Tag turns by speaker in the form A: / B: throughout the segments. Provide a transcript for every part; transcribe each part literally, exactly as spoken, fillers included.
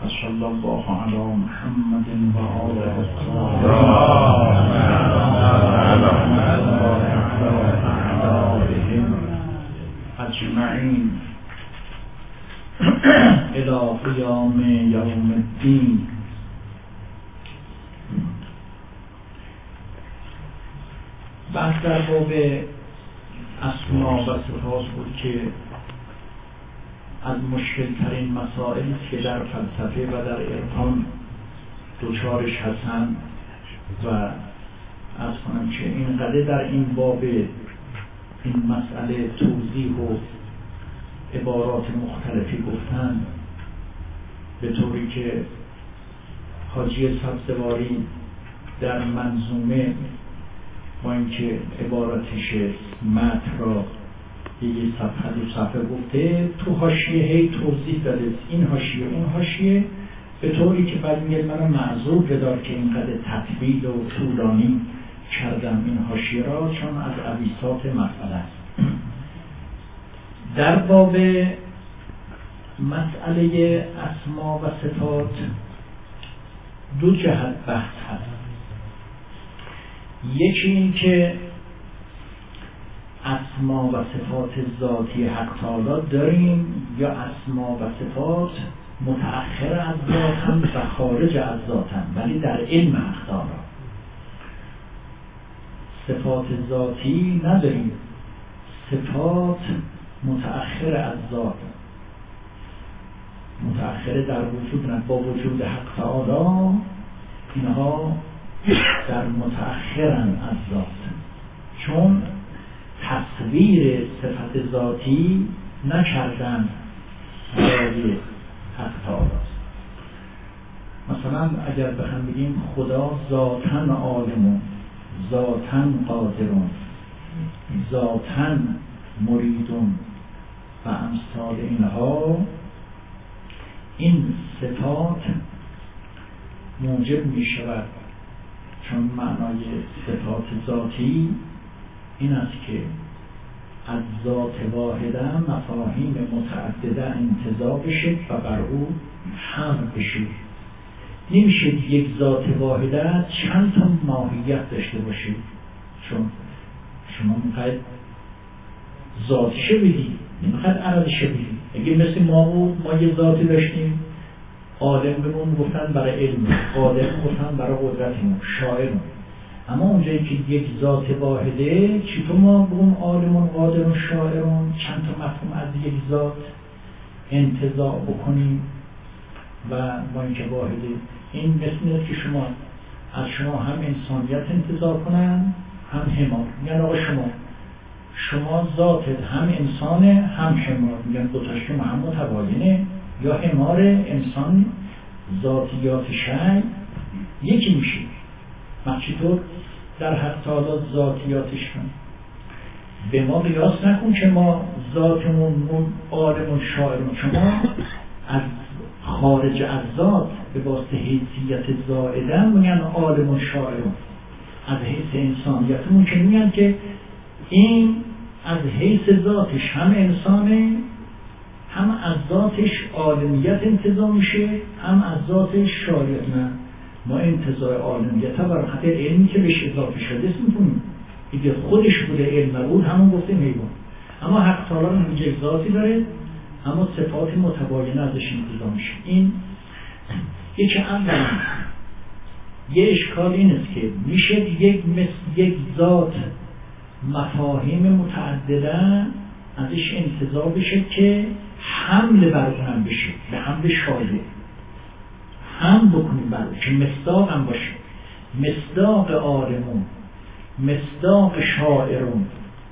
A: صلی الله علی محمد و آله اجمعین الی قیام یوم الدین. بحث در باب اسما و صفات بود که از مشکل ترین مسائلی است که در فلسفه و در عرفان دوچارش هستند و عرض کنم که اینقدر در این باب این مسئله توضیح و عبارات مختلفی گفتن، به طوری که حاجی سبزواری در منظومه با اینکه عباراتش متن را یه صفحه دو صفحه گفته، تو حاشیه هی توضیح داده این حاشیه اون حاشیه، به طوری که بعد میگه من معذور بدار که اینقدر تطویل و طولانی کردم این حاشیه را، چون از عویصات مسئله است. در باب مسئله اسما و صفات دو جهت بحث هست. یکی این که اسما و صفات ذاتی حق تعالی داریم یا اسما و صفات متأخر از ذاتن و خارج از ذاتن، ولی در علم حق تعالی صفات ذاتی نداریم، صفات متأخر از ذات، متأخر در وجود نه، با وجود حق تعالی اینها در متأخرن از ذات، چون تصویر صفت ذاتی نکردن برای حق تعالی. مثلا اگر بخوام بگیم خدا ذاتن عالمون، ذاتن قادرون، ذاتن مریدون و امثال اینها، این صفات موجب می شود، چون معنای صفات ذاتی این است که از ذات واحده مفاهیم متعدده انتزاع بشه و بر او حمل بشه. نمیشه یک ذات واحده چند تا ماهیت داشته باشه، چون شما میخواید ذاتشه بگی، نمیخواید عرضشه بگی. اگه مثل ما بود، ما یه ذاتی داشتیم، عالم بهمون گفتن برای علم، قادر گفتن برای قدرتمون، شاعرمون. اما اونجایی که یک ذات واحده، چطور ما بگم عالمون، قادرون، شاعرون چند تا مفهوم از یک ذات انتزاع بکنیم و با اینکه واحده؟ این مثل که شما از شما هم انسانیت انتزاع کنن هم حمار. میگن آقا شما شما ذاتت هم انسانه هم حمار، میگن دوتاش که هم متباینه، یا حمار انسان ذاتیات شیء یکی میشه. من چطور در حق تعالی ذاتیاتش کن؟ به ما قیاس نکن که ما ذاتمون عالمون شاعرون، شما از خارج از ذات به واسطه حیثیت زائدن میگن عالمون شاعرون، از حیث انسانیتمون که میگن که این از حیث ذاتش هم انسانه، هم از ذاتش عالمیت انتزاع میشه، هم از ذاتش شاعریت. نه، ما انتزاع عالمیت ها برای خاطر علمی که بهش اضافه شده اسم میکنیم، اگه خودش بوده علم نبود همون گفته میبون. اما حق تعالی هم یک ذاتی داره، اما صفات متباینه ازش انتزاع میشه. این یکی اولا یه اشکال این است که میشه یک مثل یک ذات مفاهیم متعدده ازش انتزاع بشه که حمل بر اونم بشه، به حمل شایع هم بکنیم بر اون، که مصداق هم باشه، مصداق عالمون، مصداق شاعرون،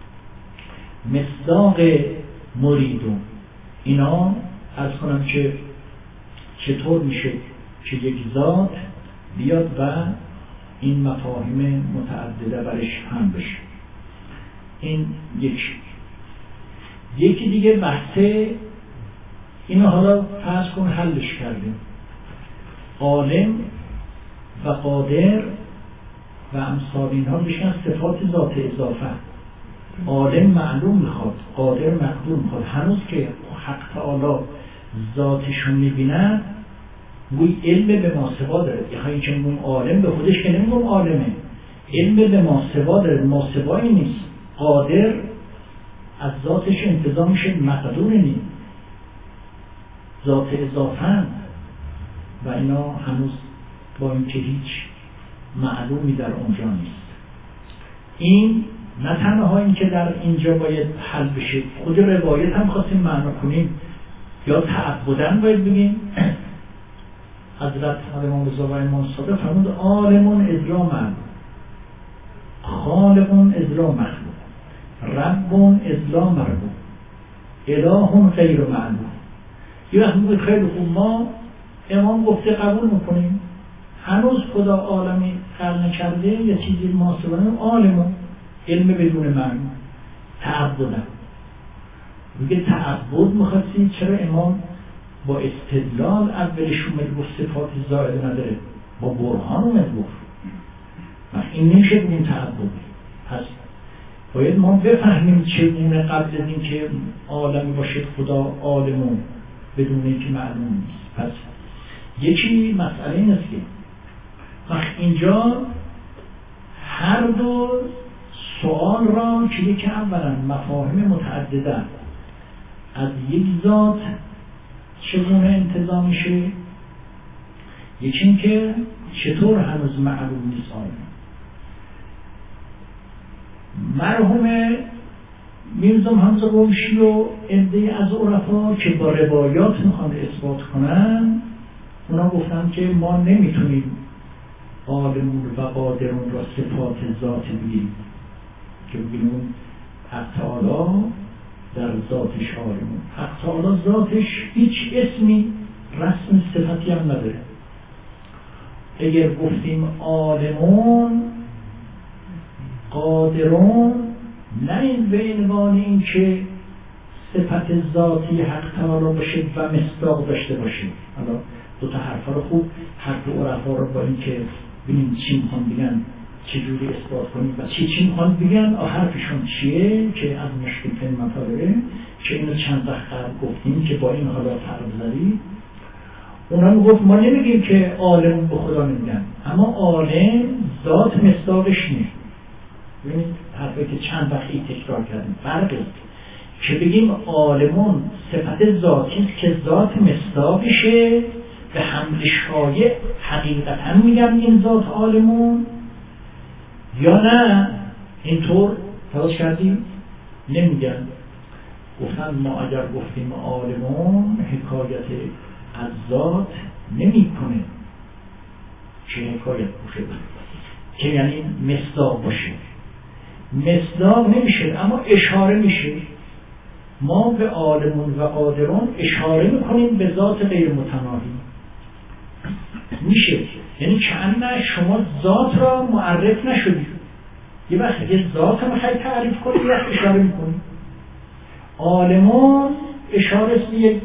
A: مصداق مریدون. اینا عرض کنم که چطور میشه که یک ذات بیاد و این مفاهیم متعدده برش هم بشه. این یک یکی دیگه بحثه اینو حالا فرض کن حلش کردیم، عالم و قادر و امثال اینها بشن صفات ذات اضافه. عالم معلوم میخواد، قادر مقدور میخواد. هنوز که حق تعالی ذاتشون میبیند گوی علم به ما سوا داره. یعنی که اون عالم به خودش که نمیگم عالمه، علم به ما سوا داره، ما سوایی نیست، قادر از ذاتش انتظام میشه، مقدور نیست، ذات اضافه و اینا هنوز با اینکه هیچ معلومی در اونجا نیست. این نه تنها این که در اینجا باید حل بشه، خود روایت هم خواستیم معنا کنیم یا تعبدن باید بگیم. حضرت امام رضا و امام صادق فرمود عالمون اذ لا معلوم، خالقون اذ لا مخلوق، ربون اذ لا مربوب، الهون غیر معلوم. یه وقت میگوید خیلی خوب، ما امام گفته قبول میکنیم، هنوز خدا عالمی خلق نکرده، یه چیزی محاسبانه عالمون، علم بدون معلوم، تعبدن. میگه تعبد میخواستی، چرا امام با استدلال اولش اومد گفت صفات زائده نداره، با برهان اومد گفت این نمیشه بگیم تعبد. پس باید ما بفهمیم چگونه قبل از این که عالمی باشد خدا عالمون بدون اینکه معلوم نیست. پس یکی مسئله این است که وقت اینجا هر دو سوال را که یکی اولا مفاهیم متعدده از یک ذات چگونه انتظام میشه، یکی این که چطور هنوز معلوم نیست عالم. مرحوم میرزا حمزه قمشی و عده از عرفا که با روایات میخوان اثبات کنن، اونا گفتن که ما نمیتونیم عالمون و قادرون را صفات ذات بگیم، که بگیم حق تعالی در ذاتش عالمون. حق تعالی ذاتش هیچ اسمی رسم صفتی هم نداره. اگر گفتیم عالمون قادرون، نه این به عنوان این که صفت ذاتی حق تعالی باشه و مصداق داشته باشه. حالا دو تا حرفا رو خوب حرف عرفا رو با این که ببینیم چی میخوان بگن چجوری اثبات کنیم و چی چی میخوان بگن، حرفشون چیه که از مشکل ترین مطالبه که اینو چند وقت قبل گفتیم که با این حالا فرض زدی. اونا میگفت ما نمیگیم که عالم به خدا نمیگن، اما عالم ذات مصداقش نیست. ببینید حرفی که چند وقتی تکرار کردیم فرقی که بگیم عالمون صفت ذاتی که ذات مصداقشه به حمل شایع حقیقتا میگم این ذات عالمون، یا نه اینطور تلاش کردیم نمیگن. گفتن ما اگر گفتیم عالمون حکایت از ذات نمی کنه چه حکایت باشه که یعنی مصداق باشه، مصداق نمیشه اما اشاره میشه. ما به عالمون و قادرون اشاره میکنیم به ذات غیر متناهی میشه، یعنی چند شما ذات را معرف نشدید، یه وقت یه ذات هم خیلی تعریف کنید، یه وقت اشاره میکنید. عالمون اشاره است به یک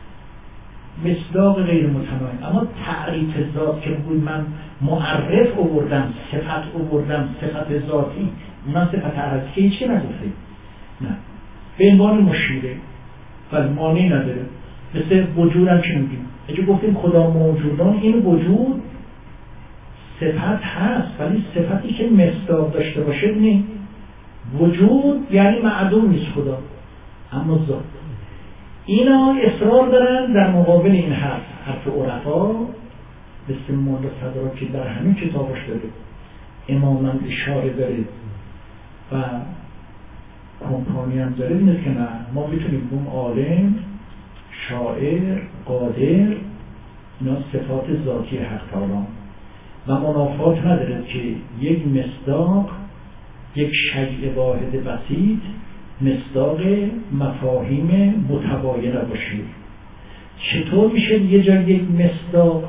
A: مصداق غیر متناهی، اما تعریف ذات که بگوید من معرف آوردم، صفت آوردم، صفت ذاتی، من صفت عرضی که هیچ که نگفته، نه به عنوان مشیره ولی معنی نداره. مثل وجود هم چی میگیم؟ اگه گفتیم خدا موجودان، این وجود صفت هست ولی صفتی که مصداق داشته باشه نیست. وجود یعنی معدوم نیست خدا، اما ذات. اینا اصرار دارن در مقابل این حرف حرف عرفا مثل مولا صدرا که در همین کتابش داره، اماما اشاره داره و کمپانی هم داره، اینه که نه ما میتونیم بگیم عالم، شاعر، قادر، اینا صفات ذاتی حق تعالی و منافات نداره که یک مصداق، یک شیء واحد بسیط مصداق مفاهیم متباینه باشه. چطور میشه یه جای یک مصداق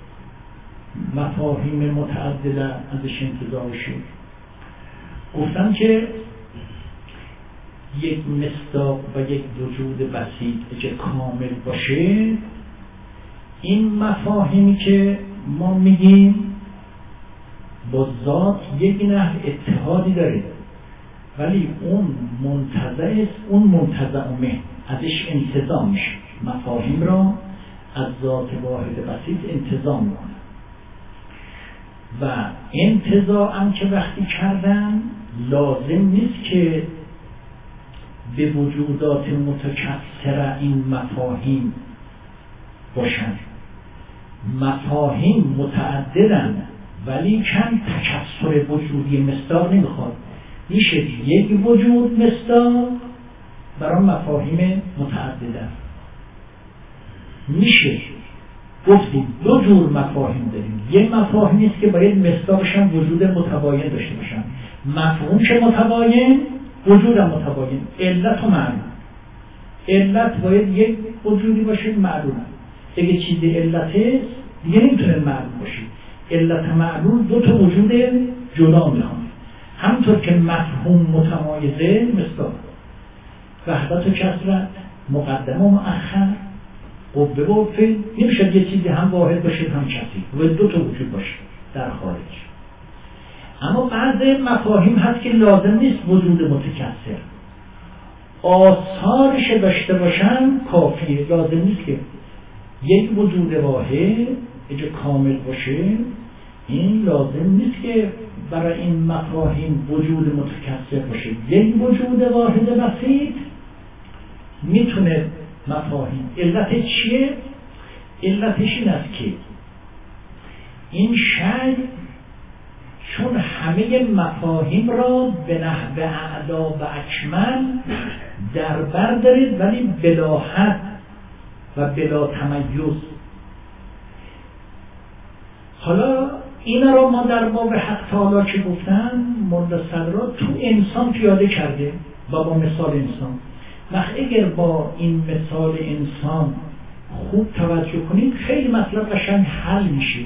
A: مفاهیم متعدده ازش انتزاع بشه؟ گفتم که یک مصداق و یک وجود بسیط اگه کامل باشه، این مفاهیمی که ما میگیم با ذات یک نحو اتحادی داره، ولی اون منتزع است، اون منتزع منه ازش انتزاع میشه. مفاهیم را از ذات واحد بسیط انتزاع میکنن و انتزاع هم که وقتی کردن لازم نیست که به وجودات متکثر این مفاهیم باشن. مفاهیم متعددن ولی کم تکثر وجودی مصداق نمیخواد. میشه یک وجود مصداق برای مفاهیم متعددن. میشه گفتیم دو جور مفاهیم داریم. یه مفاهیم نیست که باید مصداقش هم وجود متباین داشته باشن. مفهوم که متباین، وجود هم متباین. علت و معلوم. علت باید یک وجودی باشه، معلوم. اگه چیزی علته دیگه نمیتونه معلوم باشه. علت معلوم دو تا وجود جدا میخواد. همطور که مفهوم متمایزه مصداق. وحدت و کثرت، مقدم و مؤخر، قوه و فعل، نمیشه یه چیزی هم واحد باشه هم کثیر و دو تا وجود باشه در خارج. اما بعضی مفاهیم هست که لازم نیست وجود متکثر، آثارش داشته باشن کافیه. لازم نیست که یک وجود واحد اگه کامل باشه، این لازم نیست که برای این مفاهیم وجود متکثر باشه. یک وجود واحد بسیط میتونه مفاهیم. علت چیه؟ علتش این است که این شی چون همه مفاهیم را به نحو اعلا و اکمل در بر دارید ولی بلا حد و بلا تمیز. حالا این را ما در باب حق تعالی که گفتن ملا صدرا تو انسان پیاده کرده و با مثال انسان. وقت اگر با این مثال انسان خوب توجه کنید خیلی مطلب قشنگ حل میشه.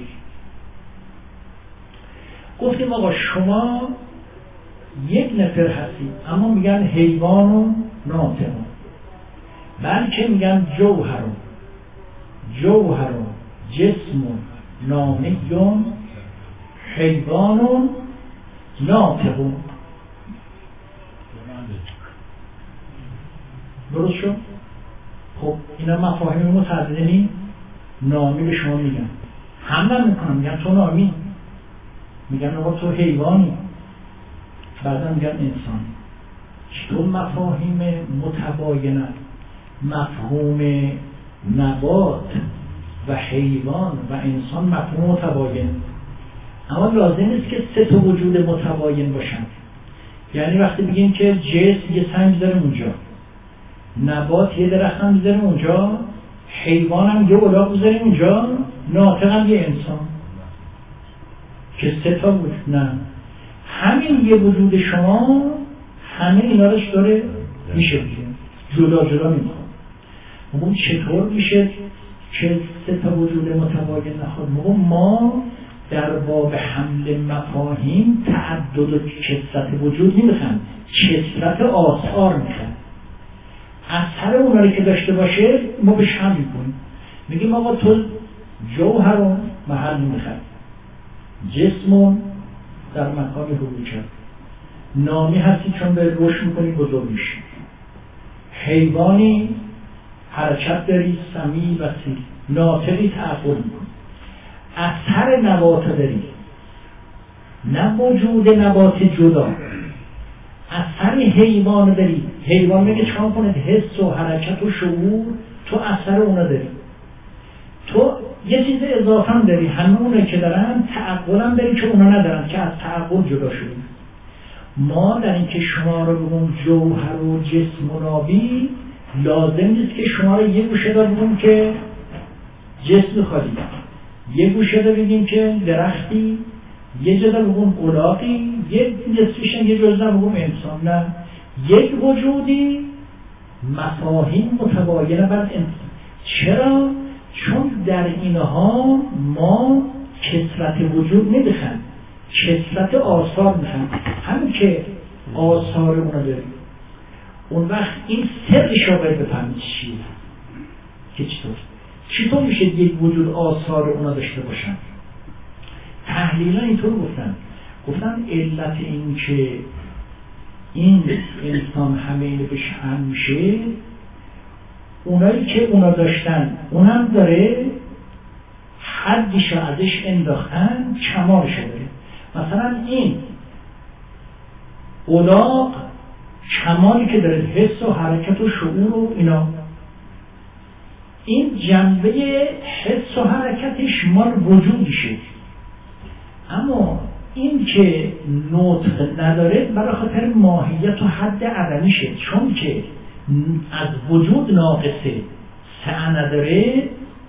A: گفتیم آقا شما یک نفر هستید اما میگن حیوان و ناطق، بلکه میگن جوهر و جوهر و جسم و نامیون حیوان و ناطق. درست شد؟ خب اینا مفاهیم متعددی. نامی به شما میگن، همه میکنن میگن تو نامی، میگن آقا تو حیوانی، بعدا میگن انسان. چطور مفاهیم متباینن؟ مفهوم نبات و حیوان و انسان مفهوم متباین، اما لازم نیست که سه تا وجود متباین باشن. یعنی وقتی بگیم که جسم یه سنگ داره اونجا، نبات یه درخت هم میذاریم اونجا، حیوان هم یه الاغ میذاریم اونجا، ناطق هم یه انسان، که سه تا وجود. نه، همین یه وجود شما همه اینا روش داره میشه بگیم، جدا جدا نمیخواد. اون چطور میشه که سه تا وجود متباین نخواد؟ ما در باب حمل مفاهیم تعدد و کثرت وجود نمیخواد، کثرت آثار میخواد. اثر اونا رو که داشته باشه ما بهش حمل میکنیم. میگیم آقا تو جوهر رو محل میخواد، جسمون در مکان حروکت، نامی هستی چون به روش میکنی بزرگ میشی، حیوانی حرکت داری سمیع و سیر، ناطقی تعقل میکنی، اثر نبات داری، نه وجود نبات جدا، اثر حیوان داری. حیوان میگه چکار کنید؟ حس و حرکت و شعور، تو اثر اونا داری. تو یه چیز اضافه هم داری، همه اونه که دارن تعقل هم داری که اونا ندارن، که از تعقل جدا شدیم. ما در این که شما رو بگم جوهر و جسم و نابی، لازم نیست که شما رو یه گوشه دار بگم که جسم خالی، یه گوشه دار بگیم که درختی، یه جدا بگم الاغی، یه نصفیشن یه جدا بگم انسان. نه، یک وجودی مفاهیم متباینه بر انسان. چرا؟ چون در اینها ما کثرت وجود نمیخوایم، کثرت آثار میخوایم. همین که آثار اونا داریم، اون وقت این سرش رو باید بفهمید چیه، که چطور چطور میشه یک وجود آثار اونا داشته باشن. تحلیلا اینطور گفتن گفتن علت این که این انسان همه اینو بهش هم میشه، اونایی که اونا داشتن اونم داره، حدش رو ازش انداختن، کمالش داره. مثلا این اولاغ کمالی که داره، حس و حرکت و شعور و اینا، این جنبه حس و حرکتش مال وجودشه. اما این که نطق نداره برای خاطر ماهیت و حد عدمیشه، چون که از وجود ناقصه، سعی نداره،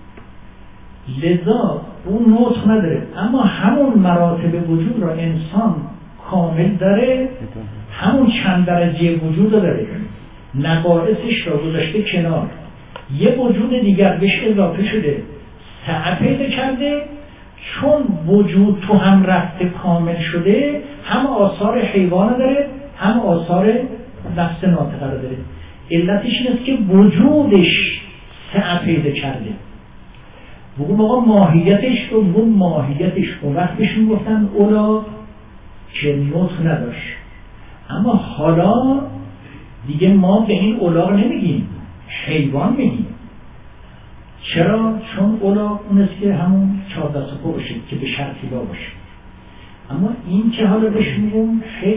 A: لذا اون نطق نداره. اما همون مراتب وجود را انسان کامل داره، همون چند درجه وجود داره، نقائصش را گذاشته کنار، یه وجود دیگر بهش اضافه شده، سعی پیدا کرده. چون وجود تو هم رفته کامل شده، هم آثار حیوان داره، هم آثار نفس ناطقه داره. علتش این است که وجودش سعی پیدا کرده. بگو آقا ماهیتش رو، بگو ماهیتش رو وقتش میگفتن اولا که نطق نداشت. اما حالا دیگه ما به این اولاغ نمیگیم، حیوان میگیم. چرا؟ چون اولاغ اون است که همون چهار دست و پا باشه که به شرطی با باشه. اما این که حالا بهش میگم